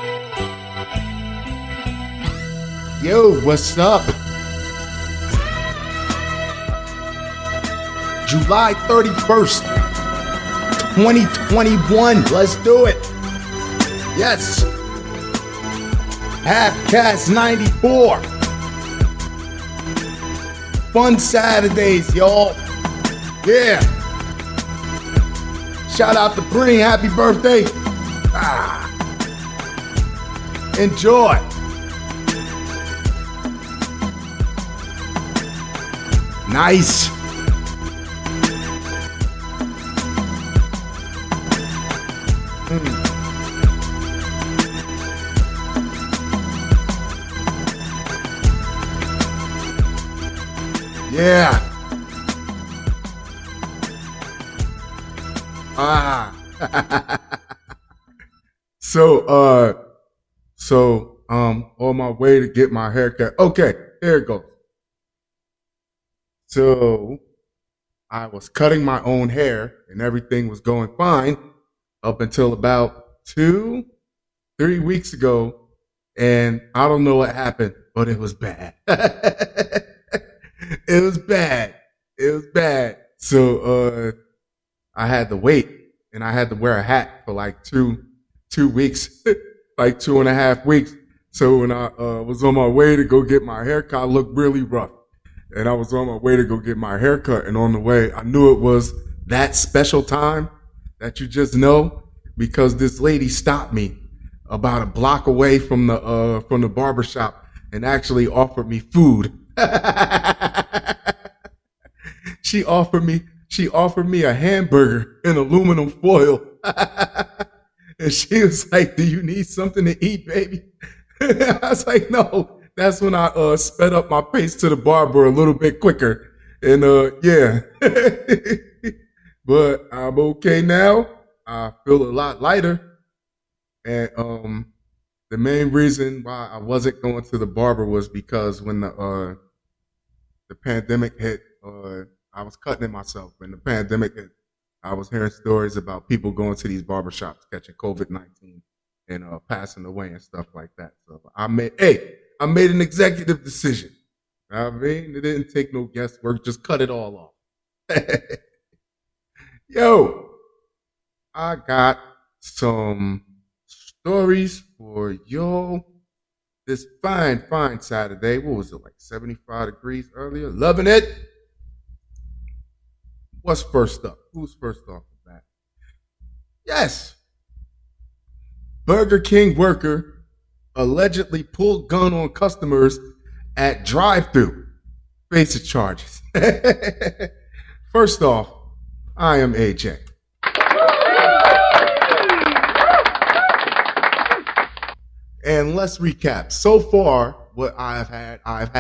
Yo, what's up? July 31st, 2021. Let's do it. Yes. Halfcast 94. Fun Saturdays, y'all. Yeah. Shout out to Bree. Happy birthday. Enjoy. Nice. Yeah. So on my way to get my haircut. Okay, here it goes. So I was cutting my own hair and everything was going fine up until about 2-3 weeks ago. And I don't know what happened, but it was bad. It was bad. So I had to wait and I had to wear a hat for like two weeks, like 2.5 weeks. So when I was on my way to go get my haircut, I looked really rough. And I was on my way to go get my haircut, and on the way, I knew it was that special time that you just know, because this lady stopped me about a block away from the barber shop and actually offered me food. She offered me a hamburger in aluminum foil. And she was like, "Do you need something to eat, baby?" I was like, "No." That's when I sped up my pace to the barber a little bit quicker. And yeah. But I'm okay now. I feel a lot lighter. And the main reason why I wasn't going to the barber was because when the pandemic hit, I was cutting it myself. When the pandemic hit, I was hearing stories about people going to these barbershops catching COVID-19 and passing away and stuff like that. So I made an executive decision. I mean, it didn't take no guesswork. Just cut it all off. Yo, I got some stories for y'all this fine Saturday. What was it, like 75 degrees earlier? Loving it. What's first up? Who's first off the bat? Yes. Burger King worker allegedly pulled gun on customers at drive-thru. Faces charges. First off, I am AJ. And let's recap. So far, what I've had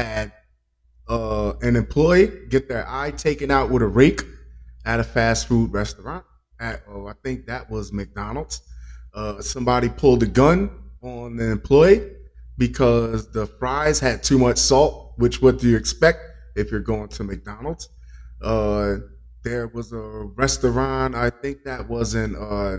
an employee get their eye taken out with a rake at a fast food restaurant. I think that was McDonald's. Somebody pulled a gun on the employee because the fries had too much salt, which what do you expect if you're going to McDonald's? There was a restaurant, I think that was at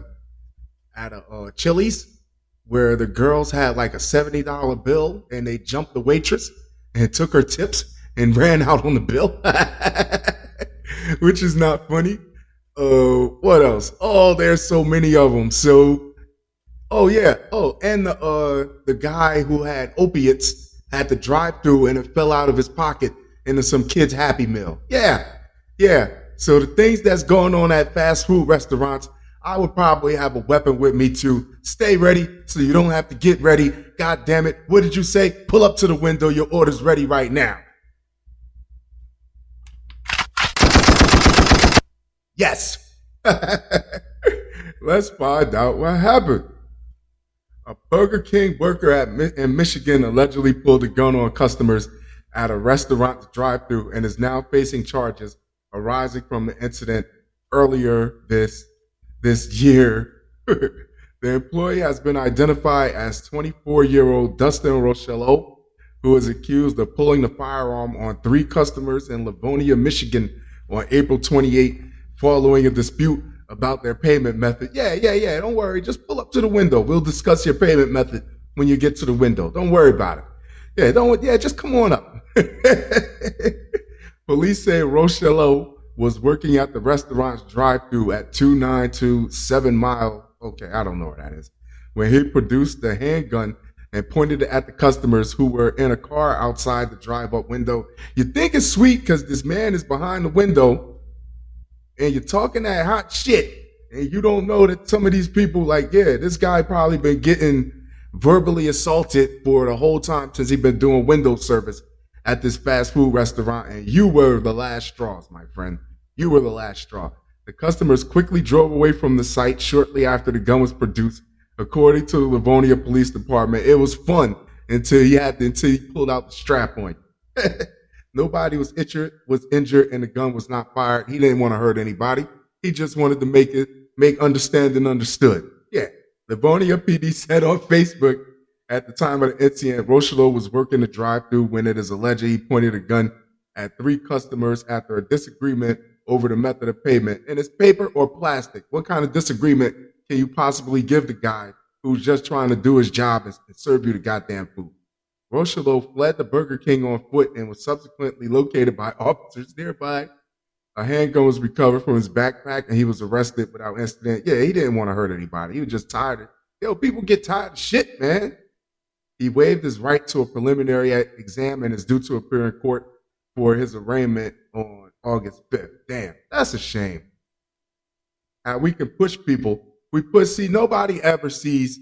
a Chili's, where the girls had like a $70 bill and they jumped the waitress and took her tips and ran out on the bill, which is not funny. What else? Oh, there's so many of them. So, oh yeah. Oh, and the guy who had opiates had to drive through and it fell out of his pocket into some kid's Happy Meal. Yeah. So the things that's going on at fast food restaurants, I would probably have a weapon with me to stay ready so you don't have to get ready. God damn it. What did you say? Pull up to the window. Your order's ready right now. Yes. Let's find out what happened. A Burger King worker in Michigan allegedly pulled a gun on customers at a restaurant drive-thru and is now facing charges arising from the incident earlier this year. The employee has been identified as 24-year-old Dustin Rochello, who is accused of pulling the firearm on 3 customers in Livonia, Michigan on April 28, following a dispute about their payment method. Yeah. Don't worry. Just pull up to the window. We'll discuss your payment method when you get to the window. Don't worry about it. Just come on up. Police say Rochello was working at the restaurant's drive-thru at 292 7 Mile. Okay, I don't know where that is. When he produced the handgun and pointed it at the customers who were in a car outside the drive-up window. You think it's sweet because this man is behind the window and you're talking that hot shit and you don't know that some of these people this guy probably been getting verbally assaulted for the whole time since he's been doing window service at this fast food restaurant, and you were the last straws, my friend. You were the last straw. The customers quickly drove away from the site shortly after the gun was produced. According to the Livonia Police Department, it was fun until he pulled out the strap on you. Nobody was injured, and the gun was not fired. He didn't want to hurt anybody. He just wanted to make understanding understood. Yeah. Livonia PD said on Facebook, at the time of the incident, Rochello was working the drive-thru when it is alleged he pointed a gun at 3 customers after a disagreement over the method of payment. And it's paper or plastic. What kind of disagreement can you possibly give the guy who's just trying to do his job and serve you the goddamn food? Rochello fled the Burger King on foot and was subsequently located by officers nearby. A handgun was recovered from his backpack and he was arrested without incident. Yeah, he didn't want to hurt anybody. He was just tired. People get tired of shit, man. He waived his right to a preliminary exam and is due to appear in court for his arraignment on August 5th. Damn, that's a shame. How we can push people. Nobody ever sees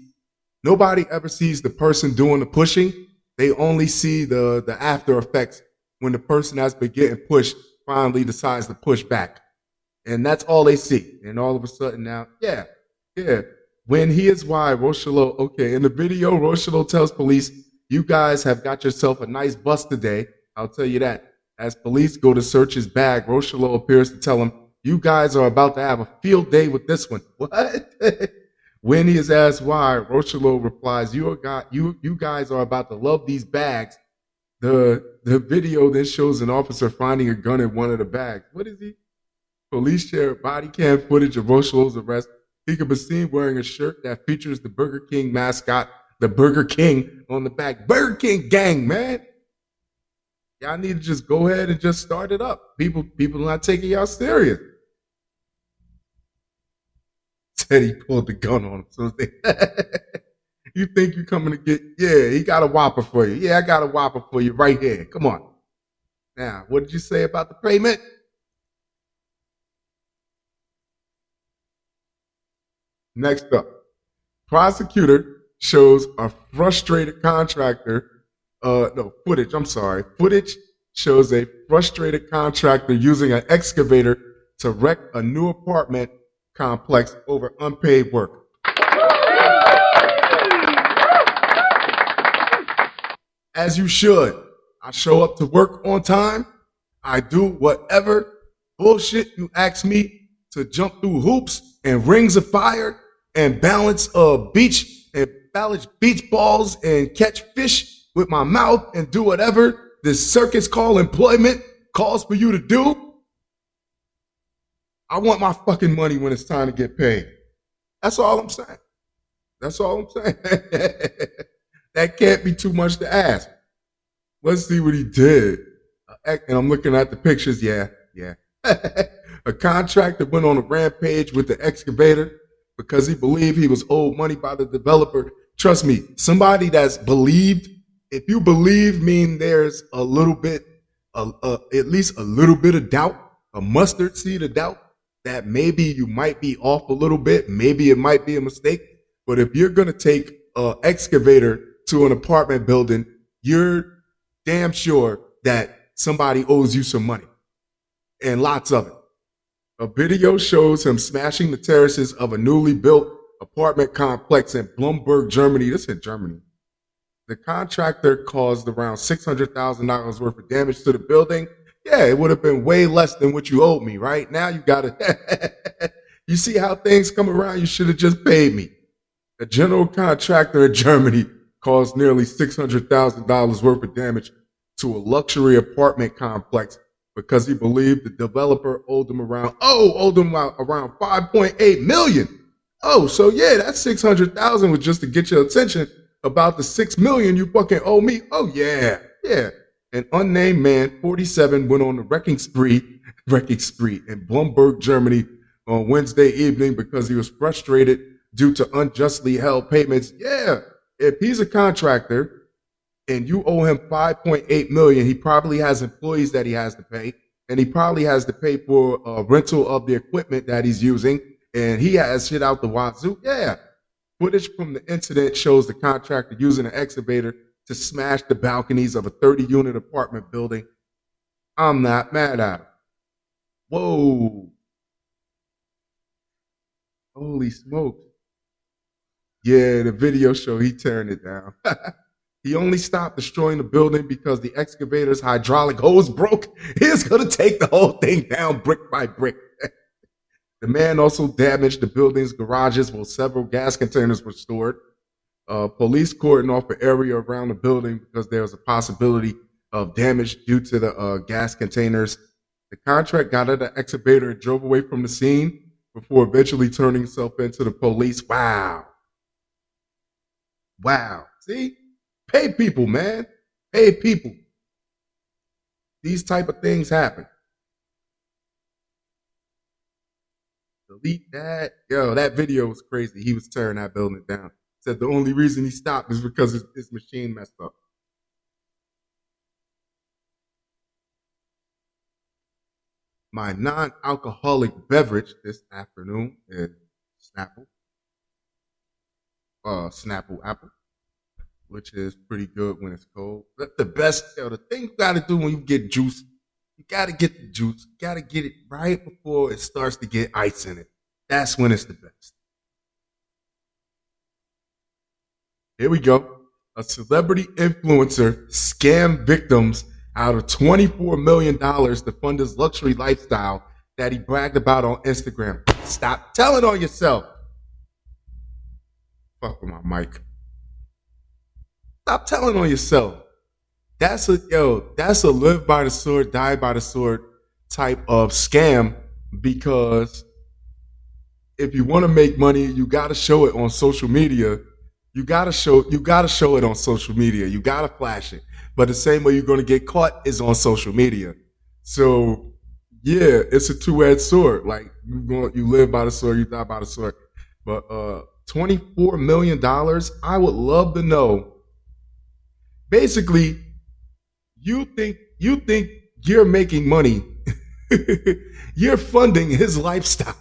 the person doing the pushing. They only see the after effects when the person that's been getting pushed finally decides to push back. And that's all they see. And all of a sudden now, yeah. When he is why, Rochello, okay, in the video, Rochello tells police, you guys have got yourself a nice bus today. I'll tell you that. As police go to search his bag, Rochello appears to tell him, you guys are about to have a field day with this one. What? When he is asked why, Rochello replies, you guys are about to love these bags. The video then shows an officer finding a gun in one of the bags. What is he? Police share body cam footage of Rochello's arrest. He could be seen wearing a shirt that features the Burger King mascot, the Burger King, on the back. Burger King gang, man. Y'all need to just go ahead and just start it up. People not taking y'all serious. Said he pulled the gun on him. So you think you're coming to get, he got a whopper for you. Yeah, I got a whopper for you right here. Come on. Now, what did you say about the payment? Next up, prosecutor shows a frustrated contractor. Footage shows a frustrated contractor using an excavator to wreck a new apartment complex over unpaid work. As you should. I show up to work on time. I do whatever bullshit you ask me to jump through hoops and rings of fire and balance beach balls and catch fish with my mouth and do whatever this circus called employment calls for you to do. I want my fucking money when it's time to get paid. That's all I'm saying. That can't be too much to ask. Let's see what he did. And I'm looking at the pictures. Yeah. A contractor went on a rampage with the excavator because he believed he was owed money by the developer. Trust me, somebody that's believed, if you believe, mean there's a little bit, at least a little bit of doubt, a mustard seed of doubt that maybe you might be off a little bit. Maybe it might be a mistake. But if you're going to take an excavator to an apartment building, you're damn sure that somebody owes you some money, and lots of it. A video shows him smashing the terraces of a newly built apartment complex in Blumberg, Germany. This is in Germany. The contractor caused around $600,000 worth of damage to the building. Yeah, it would have been way less than what you owed me, right? Now you got to, you see how things come around? You should have just paid me. A general contractor in Germany caused nearly $600,000 worth of damage to a luxury apartment complex because he believed the developer owed him around 5.8 million. Oh, so yeah, that 600,000 was just to get your attention about the 6 million you fucking owe me. Oh yeah, yeah. An unnamed man, 47, went on a wrecking spree in Blumberg, Germany on Wednesday evening because he was frustrated due to unjustly held payments. Yeah, if he's a contractor and you owe him 5.8 million, he probably has employees that he has to pay, and he probably has to pay for rental of the equipment that he's using, and he has shit out the wazoo. Yeah. Footage from the incident shows the contractor using an excavator to smash the balconies of a 30-unit apartment building. I'm not mad at him. Whoa. Holy smokes. Yeah, the video show he turned it down. He only stopped destroying the building because the excavator's hydraulic hose broke. He's going to take the whole thing down brick by brick. The man also damaged the building's garages while several gas containers were stored. Police cordoned off the area around the building because there was a possibility of damage due to the gas containers. The contract got out of the excavator and drove away from the scene before eventually turning himself into the police. Wow. Wow. See? Pay people, man. Pay people. These type of things happen. Delete that. Yo, that video was crazy. He was tearing that building down. Said the only reason he stopped is because his machine messed up. My non-alcoholic beverage this afternoon is Snapple. Snapple apple, which is pretty good when it's cold. That's the best. The thing you gotta do when you get juice, you gotta get the juice. You gotta get it right before it starts to get ice in it. That's when it's the best. Here we go. A celebrity influencer scammed victims out of $24 million to fund his luxury lifestyle that he bragged about on Instagram. Stop telling on yourself. Fuck with my mic. Stop telling on yourself. That's a live by the sword, die by the sword type of scam, because if you want to make money, you got to show it on social media. You got to show it on social media. You got to flash it. But the same way you're going to get caught is on social media. So, yeah, it's a two-edged sword. Like, you live by the sword, you die by the sword. But $24 million, I would love to know. Basically, you think you're making money. You're funding his lifestyle.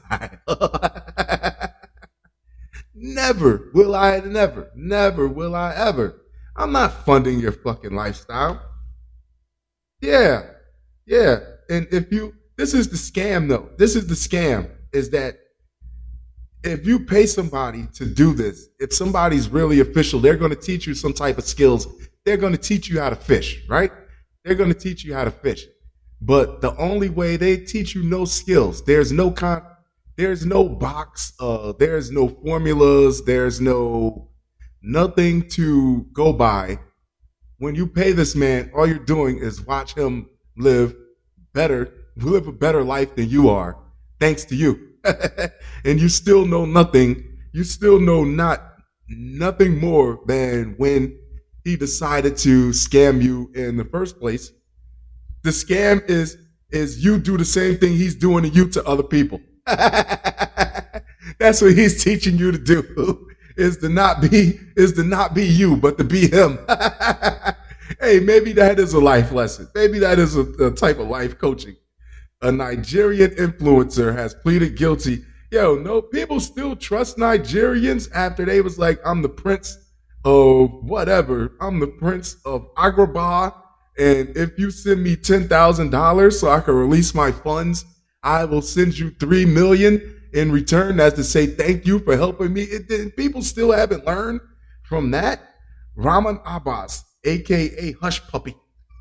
Never will I ever. I'm not funding your fucking lifestyle. Yeah. And this is the scam though. This is the scam, is that if you pay somebody to do this, if somebody's really official, they're going to teach you some type of skills. They're going to teach you how to fish, right? They're going to teach you how to fish. But the only way they teach you no skills, there's no box, there's no formulas, there's nothing to go by. When you pay this man, all you're doing is watch him live a better life than you are, thanks to you. And you still know nothing. You still know nothing more than when he decided to scam you in the first place. The scam is you do the same thing he's doing to you to other people. That's what he's teaching you to do, is to not be you, but to be him. Hey, maybe that is a life lesson. Maybe that is a type of life coaching. A Nigerian influencer has pleaded guilty. Yo, no, people still trust Nigerians after they was like, I'm the prince of whatever. I'm the prince of Agrabah. And if you send me $10,000 so I can release my funds, I will send you $3 million in return, as to say thank you for helping me. People still haven't learned from that. Rahman Abbas, a.k.a. Hush Puppy,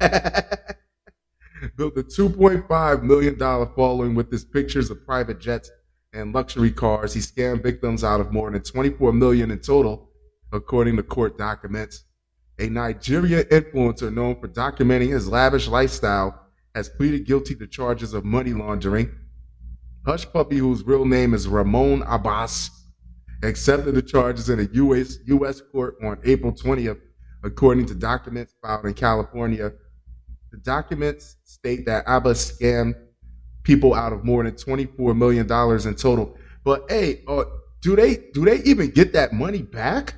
built a $2.5 million following with his pictures of private jets and luxury cars. He scammed victims out of more than $24 million in total, according to court documents. A Nigerian influencer known for documenting his lavish lifestyle has pleaded guilty to charges of money laundering. Hush Puppy, whose real name is Ramon Abbas, accepted the charges in a U.S. court on April 20th, according to documents filed in California. The documents state that Abbas scammed people out of more than $24 million in total. But hey, do they even get that money back?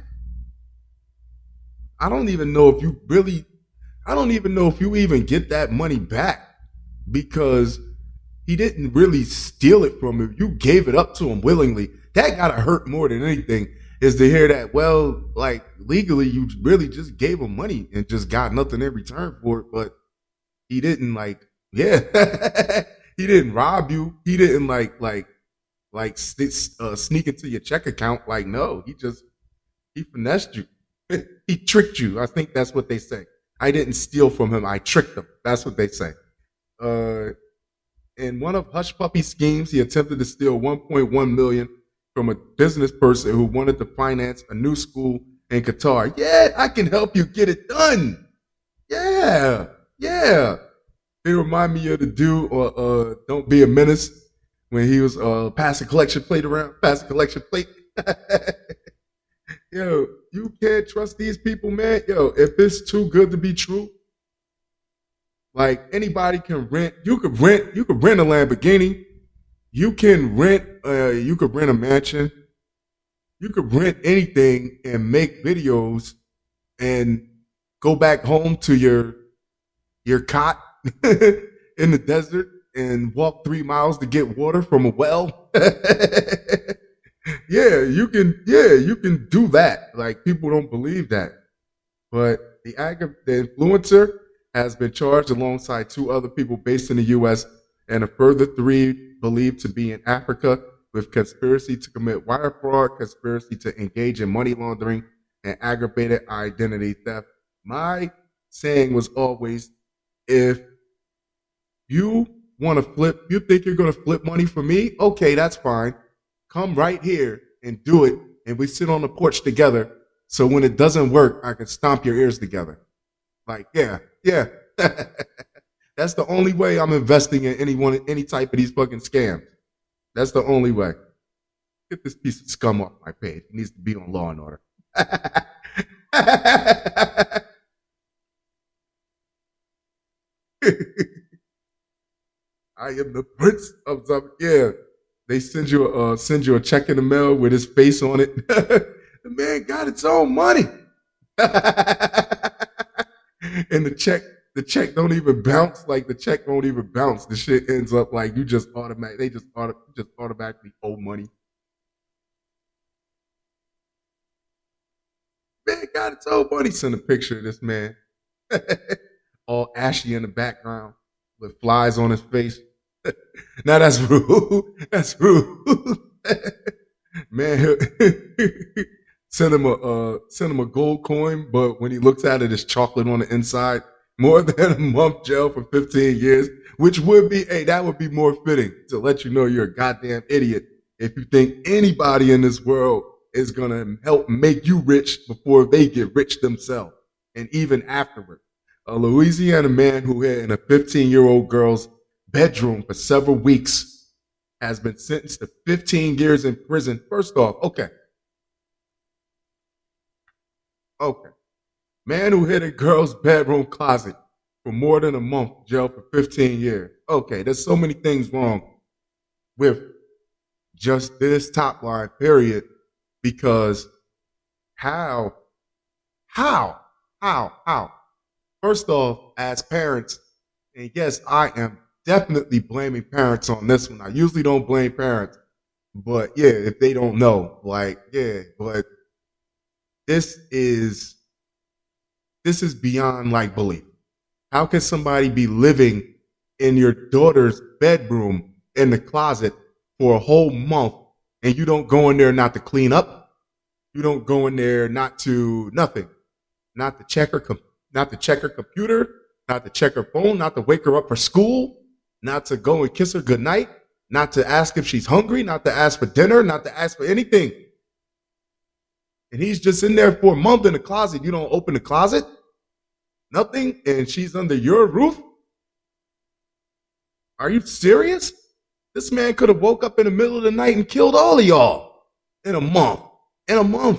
I don't even know if you even get that money back, because he didn't really steal it from you. You gave it up to him willingly. That gotta hurt more than anything, is to hear that, well, like, legally you really just gave him money and just got nothing in return for it. But he didn't, like, yeah, he didn't rob you. He didn't sneak into your check account. Like, no, he finessed you. He tricked you. I think that's what they say. I didn't steal from him. I tricked him. That's what they say. In one of Hush Puppy's schemes, he attempted to steal $1.1 million from a business person who wanted to finance a new school in Qatar. Yeah, I can help you get it done. Yeah. They remind me of the dude or Don't Be a Menace when he was pass a collection plate around. Pass a collection plate. Yo, you can't trust these people, man. Yo, if it's too good to be true, like, anybody can rent. You could rent a Lamborghini. You can rent a mansion. You could rent anything and make videos and go back home to your cot in the desert and walk 3 miles to get water from a well. You can do that. Like, people don't believe that. But the influencer has been charged alongside 2 other people based in the U.S. and a further 3 believed to be in Africa with conspiracy to commit wire fraud, conspiracy to engage in money laundering, and aggravated identity theft. My saying was always, if you think you're going to flip money for me, okay, that's fine. Come right here and do it, and we sit on the porch together, so when it doesn't work, I can stomp your ears together. Like, yeah. That's the only way I'm investing in any type of these fucking scams. That's the only way. Get this piece of scum off my page. It needs to be on Law and Order. I am the prince of some. Yeah, they send you a check in the mail with his face on it. The man got its own money, and the check don't even bounce. Like, the check won't even bounce. The shit ends up like you just automatically owe money. Man got its own money. Send a picture of this man, all ashy in the background with flies on his face. Now that's rude. That's rude. Man, send him a gold coin, but when he looks at it, it's chocolate on the inside. More than a month jail for 15 years, which would be, that would be more fitting to let you know you're a goddamn idiot if you think anybody in this world is gonna help make you rich before they get rich themselves, and even afterward. A Louisiana man who hid in a 15-year-old girl's bedroom for several weeks has been sentenced to 15 years in prison. First off, okay. Man who hid a girl's bedroom closet for more than a month, jail for 15 years. Okay, there's so many things wrong with just this top line, period, because how? First off, as parents, and yes, I am definitely blaming parents on this one. I usually don't blame parents, but yeah, if they don't know, like, yeah, but this is beyond like belief. How can somebody be living in your daughter's bedroom in the closet for a whole month and you don't go in there not to clean up? You don't go in there not to nothing, not to check her computer, not to check her phone, not to wake her up for school, not to go and kiss her goodnight, not to ask if she's hungry, not to ask for dinner, not to ask for anything. And he's just in there for a month in the closet. You don't open the closet, nothing, and she's under your roof. Are you serious? This man could have woke up in the middle of the night and killed all of y'all in a month. In a month.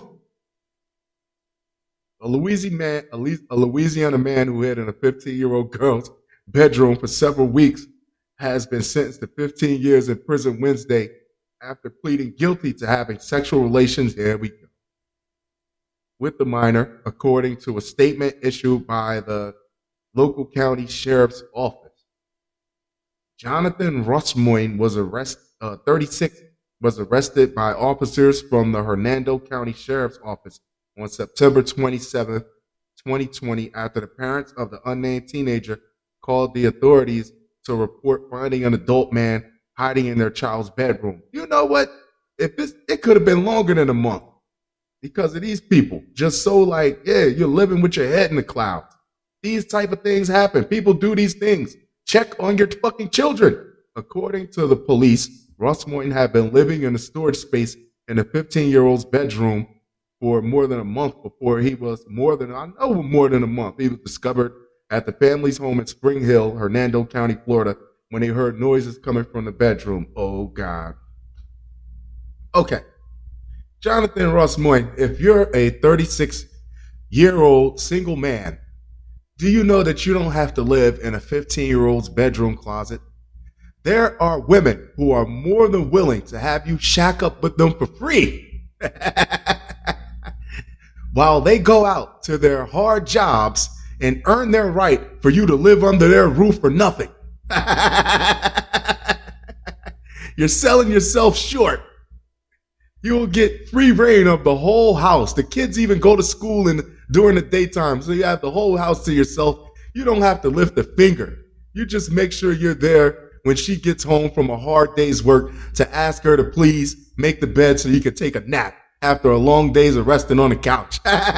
A Louisiana man who hid in a 15-year-old girl's bedroom for several weeks has been sentenced to 15 years in prison Wednesday after pleading guilty to having sexual relations, here we go, with the minor, according to a statement issued by the local county sheriff's office. Jonathan Rossmoyne was 36, was arrested by officers from the Hernando County Sheriff's Office on September 27, 2020, after the parents of the unnamed teenager called the authorities to report finding an adult man hiding in their child's bedroom. You know what? It could have been longer than a month because of these people. Just so like, yeah, you're living with your head in the clouds. These type of things happen. People do these things. Check on your fucking children. According to the police, Rossmoyne had been living in a storage space in a 15-year-old's bedroom for more than a month before he was more than a month. He was discovered at the family's home in Spring Hill, Hernando County, Florida, when they heard noises coming from the bedroom. Oh, God. Okay. Jonathan Rossmoyne, if you're a 36-year-old single man, do you know that you don't have to live in a 15-year-old's bedroom closet? There are women who are more than willing to have you shack up with them for free while they go out to their hard jobs and earn their right for you to live under their roof for nothing. You're selling yourself short. You will get free reign of the whole house. The kids even go to school during the daytime, so you have the whole house to yourself. You don't have to lift a finger. You just make sure you're there when she gets home from a hard day's work to ask her to please make the bed so you can take a nap after a long day's of resting on the couch.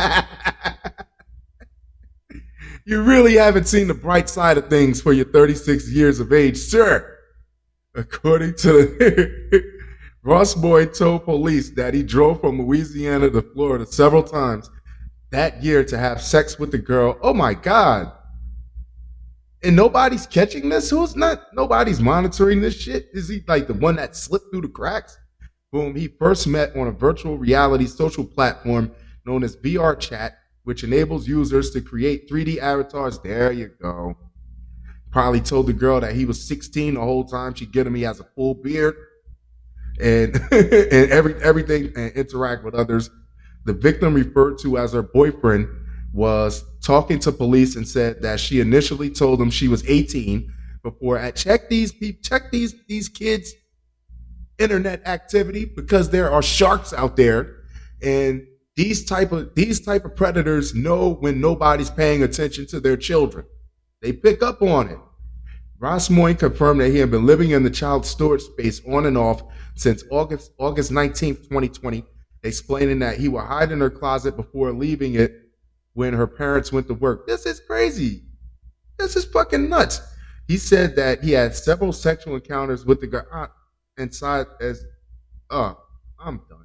You really haven't seen the bright side of things for your 36 years of age, sir. According to Rossmoyne told police that he drove from Louisiana to Florida several times that year to have sex with the girl. Oh my God. And nobody's catching this? Nobody's monitoring this shit? Is he like the one that slipped through the cracks? Whom he first met on a virtual reality social platform known as VR Chat, which enables users to create 3D avatars. There you go. Probably told the girl that he was 16 the whole time. She'd get him. He has a full beard and and everything, and interact with others. The victim, referred to as her boyfriend, was talking to police and said that she initially told him she was 18 before check these kids' internet activity, because there are sharks out there, and these type of predators know when nobody's paying attention to their children. They pick up on it. Rossmoyne confirmed that he had been living in the child storage space on and off since August 19th, 2020, explaining that he would hide in her closet before leaving it when her parents went to work. This is crazy. This is fucking nuts. He said that he had several sexual encounters with the girl inside I'm done.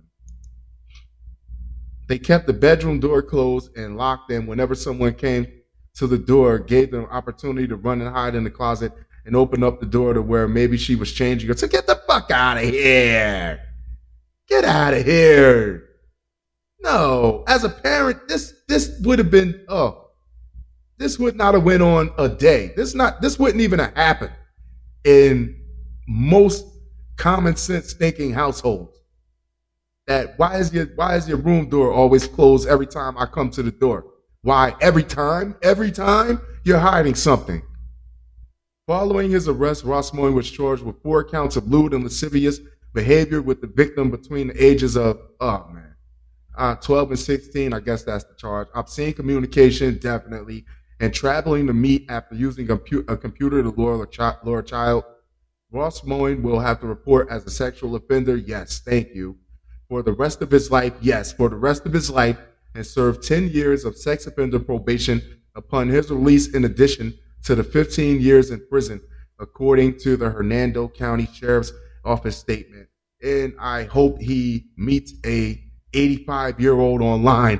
They kept the bedroom door closed and locked them whenever someone came to the door, gave them an opportunity to run and hide in the closet and open up the door to where maybe she was changing. So get the fuck out of here. Get out of here. No, as a parent, this would have been, this would not have went on a day. This wouldn't even have happened in most common sense thinking households. That why is your room door always closed every time I come to the door? Why? Every time you're hiding something. Following his arrest, Rossmoyne was charged with 4 counts of lewd and lascivious behavior with the victim between the ages of 12 and 16. I guess that's the charge. Obscene communication, definitely, and traveling to meet after using a computer to lure a child. Rossmoyne will have to report as a sexual offender. Yes, thank you. For the rest of his life, yes, for the rest of his life, and serve 10 years of sex offender probation upon his release, in addition to the 15 years in prison, according to the Hernando County Sheriff's Office statement. And I hope he meets a 85-year-old online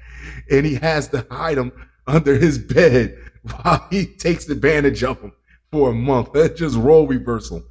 and he has to hide him under his bed while he takes advantage of him for a month. That's just role reversal.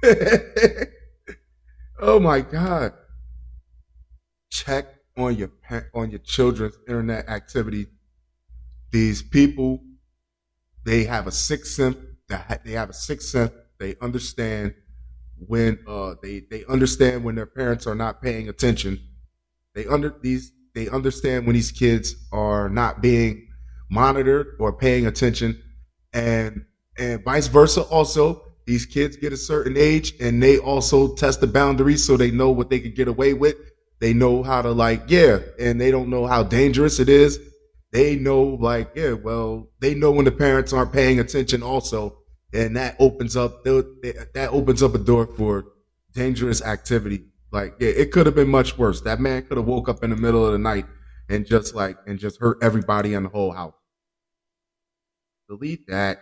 Oh my God. Check on your children's internet activity. These people, they have a sixth sense. They have a sixth sense. They understand when they understand when their parents are not paying attention. They understand when these kids are not being monitored or paying attention, and vice versa. Also, these kids get a certain age and they also test the boundaries so they know what they can get away with. They know how to and they don't know how dangerous it is. They know they know when the parents aren't paying attention also, and that opens up a door for dangerous activity. It could have been much worse. That man could have woke up in the middle of the night and just hurt everybody in the whole house. Delete that.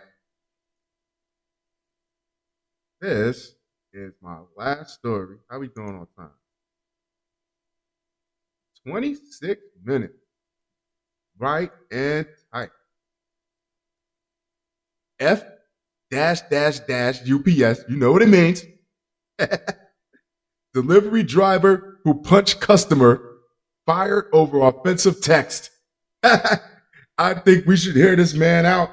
This is my last story. How we doing on time? 26 minutes. Right and tight. F dash dash dash UPS. You know what it means. Delivery driver who punched customer fired over offensive text. I think we should hear this man out.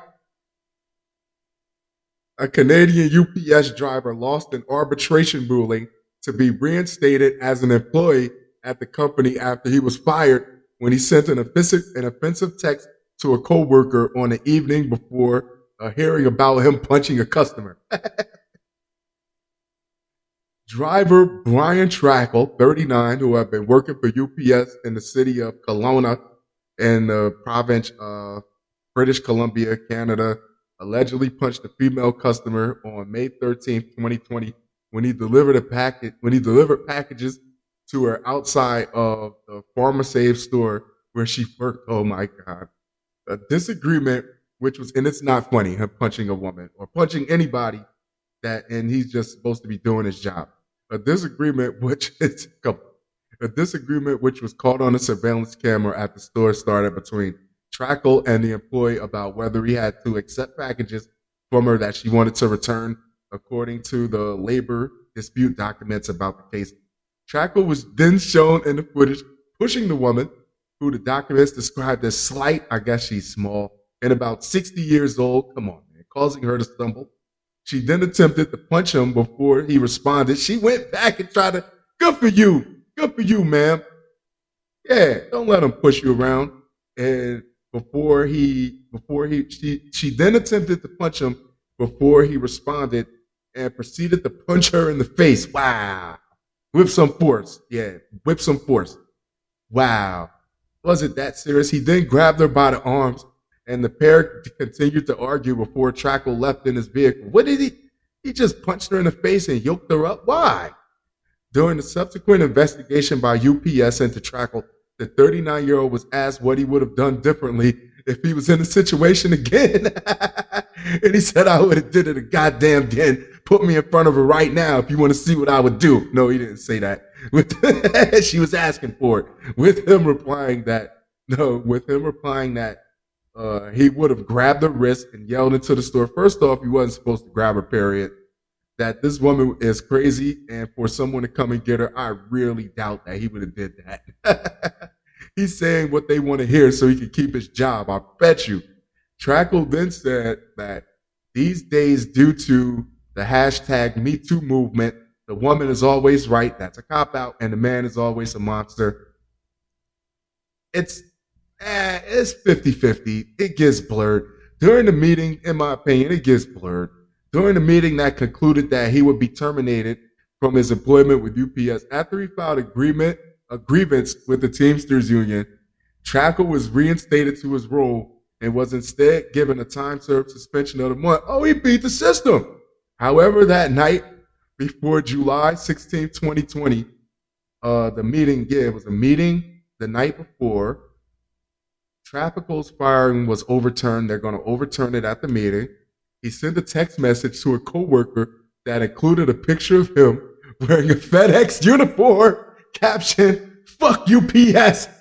A Canadian UPS driver lost an arbitration ruling to be reinstated as an employee at the company after he was fired when he sent an offensive text to a coworker on the evening before a hearing about him punching a customer. Driver Brian Trackle, 39, who had been working for UPS in the city of Kelowna in the province of British Columbia, Canada, allegedly punched a female customer on May 13th, 2020, when he delivered packages to her outside of the PharmaSave store where she worked. Oh my God. A disagreement, and it's not funny, him punching a woman or punching anybody and he's just supposed to be doing his job. A disagreement which was caught on a surveillance camera at the store started between Trackle and the employee about whether he had to accept packages from her that she wanted to return, according to the labor dispute documents about the case. Trackle was then shown in the footage pushing the woman, who the documents described as slight, I guess she's small, and about 60 years old, come on, man, causing her to stumble. She then attempted to punch him before he responded. She went back and tried to, good for you, ma'am. Yeah, don't let him push you around. And she then attempted to punch him before he responded and proceeded to punch her in the face. Wow. With some force. Yeah, with some force. Wow. Was it that serious? He then grabbed her by the arms, and the pair continued to argue before Trackle left in his vehicle. What did he? He just punched her in the face and yoked her up? Why? During the subsequent investigation by UPS into Trackle, the 39-year-old was asked what he would have done differently if he was in the situation again. And he said, I would have did it a goddamn again. Put me in front of her right now if you want to see what I would do. No, he didn't say that. She was asking for it. With him replying that he would have grabbed her wrist and yelled into the store. First off, he wasn't supposed to grab her, period. That this woman is crazy, and for someone to come and get her, I really doubt that he would have did that. He's saying what they want to hear so he can keep his job, I bet you. Trackle then said that these days, due to the hashtag #MeToo movement, the woman is always right, that's a cop-out, and the man is always a monster. It's 50-50. It gets blurred. During the meeting, in my opinion, it gets blurred. During the meeting that concluded that he would be terminated from his employment with UPS after he filed a grievance with the Teamsters Union, Trackle was reinstated to his role and was instead given a time-served suspension of a month. Oh, he beat the system. However, that night before July 16, 2020, it was a meeting the night before. Trackle's firing was overturned. They're going to overturn it at the meeting. He sent a text message to a coworker that included a picture of him wearing a FedEx uniform, captioned, "Fuck UPS."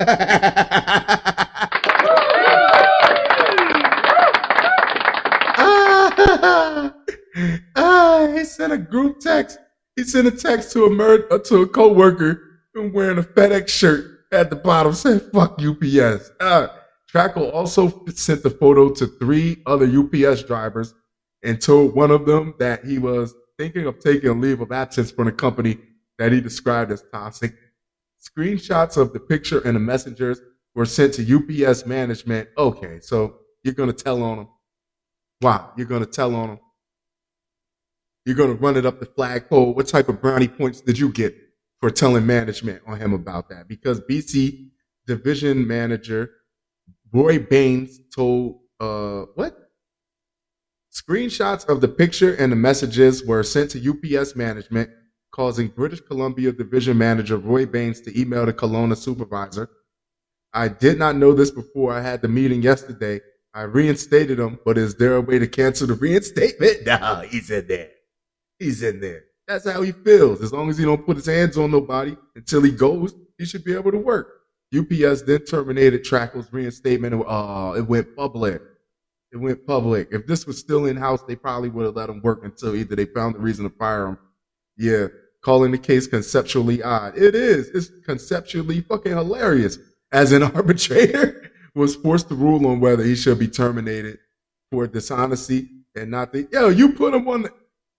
text. He sent a text to a coworker and wearing a FedEx shirt at the bottom said "fuck UPS." Trackle also sent the photo to 3 other UPS drivers and told one of them that he was thinking of taking a leave of absence from the company that he described as toxic. Screenshots of the picture and the messengers were sent to UPS management. Okay, so you're going to tell on him. Wow, you're going to tell on him. You're going to run it up the flagpole. What type of brownie points did you get for telling management on him about that? Because BC division manager Roy Baines told, what? Screenshots of the picture and the messages were sent to UPS management, causing British Columbia division manager Roy Baines to email the Kelowna supervisor. I did not know this before I had the meeting yesterday. I reinstated him, but is there a way to cancel the reinstatement? No, he's in there. He's in there. That's how he feels. As long as he don't put his hands on nobody until he goes, he should be able to work. UPS then terminated Trackle's reinstatement. It went public. It went public. If this was still in-house, they probably would have let him work until either they found a reason to fire him. Yeah, calling the case conceptually odd. It is. It's conceptually fucking hilarious. As an arbitrator was forced to rule on whether he should be terminated for dishonesty and not the you put him on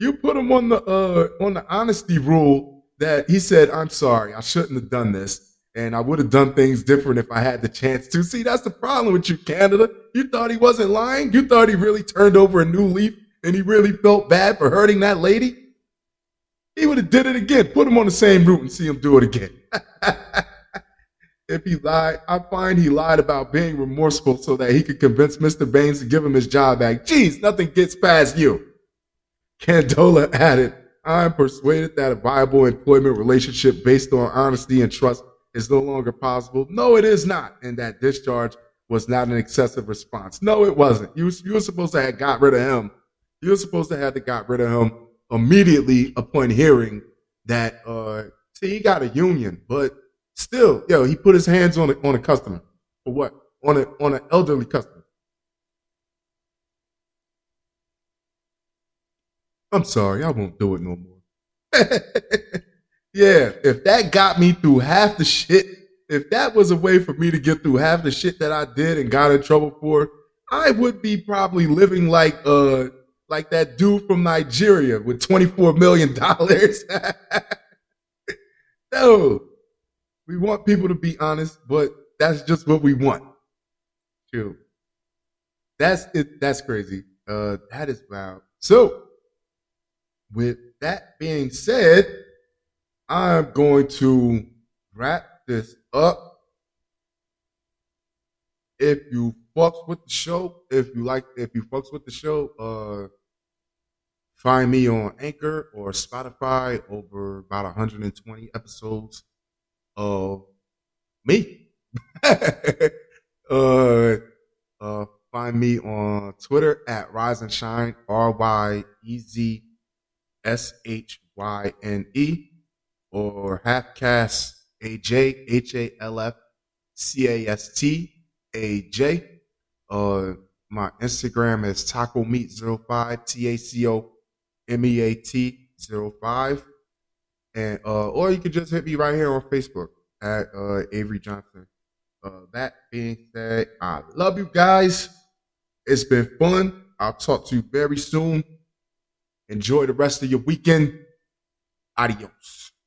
the honesty rule that he said, I'm sorry, I shouldn't have done this, and I would have done things different if I had the chance to. See, that's the problem with you, Canada. You thought he wasn't lying? You thought he really turned over a new leaf and he really felt bad for hurting that lady? He would have did it again. Put him on the same route and see him do it again. If he lied, I find he lied about being remorseful so that he could convince Mr. Baines to give him his job back. Geez, nothing gets past you. Candola added, I am persuaded that a viable employment relationship based on honesty and trust is no longer possible. No, it is not. And that discharge was not an excessive response. No, it wasn't. You were supposed to have got rid of him. You were supposed to have got rid of him immediately upon hearing that, see, he got a union, but still, he put his hands on a customer. For what? On an elderly customer. I'm sorry, I won't do it no more. Yeah, if that got me through half the shit, if that was a way for me to get through half the shit that I did and got in trouble for, I would be probably living like that dude from Nigeria with $24 million. No, we want people to be honest, but that's just what we want. True. That's it. That's crazy. That is wild. So, with that being said, I'm going to wrap this up. If you fucks with the show, if you fucks with the show, find me on Anchor or Spotify over about 120 episodes of me. Find me on Twitter at Rise and Shine, RYEZSHYNE, or Halfcast AJ, HALFCASTAJ. My Instagram is Taco Meat 05, TACOMEAT 05. Or you can just hit me right here on Facebook at Avery Johnson. That being said, I love you guys. It's been fun. I'll talk to you very soon. Enjoy the rest of your weekend. Adios.